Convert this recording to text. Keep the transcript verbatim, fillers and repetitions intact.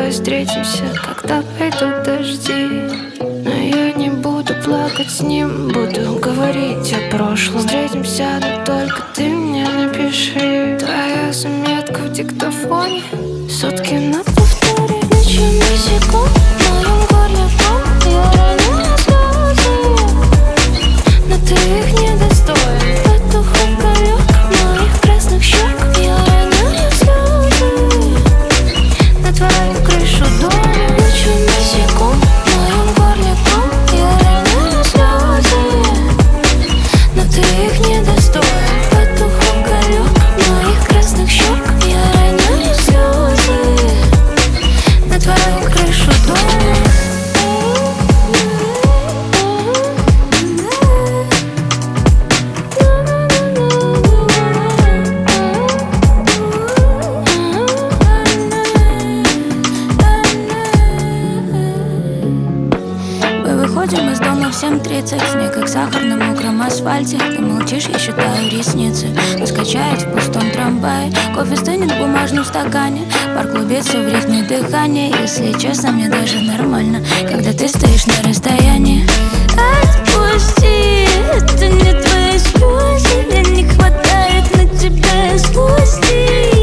Давай встретимся, когда пойдут дожди. Но я не буду плакать с ним, буду говорить о прошлом. Встретимся, но только ты мне напиши. Твоя заметка в диктофоне, сутки на повторе, ночью секунд. В моем горле ком, я роняю слезы, но ты их не достоин. Потух уголек моих красных щек, я роняю слезы на твою крышу дома. Ночью секунд, в моем горле ком, я роняю слезы, но ты их не достоин. Потух уголек моих красных щек, я роняю слезы на твою крышу дома. Мы выходим из дома в семь тридцать. Снег как сахар на мокром асфальте. Ты молчишь, я считаю ресницы. Нас качает в пустом трамвае. Кофе стынет в бумажном стакане. Пар клубится в ритме дыхания. Если честно, мне даже нормально, когда ты стоишь на расстоянии. Отпусти, это не твои слезы. Мне не хватает на тебя злости.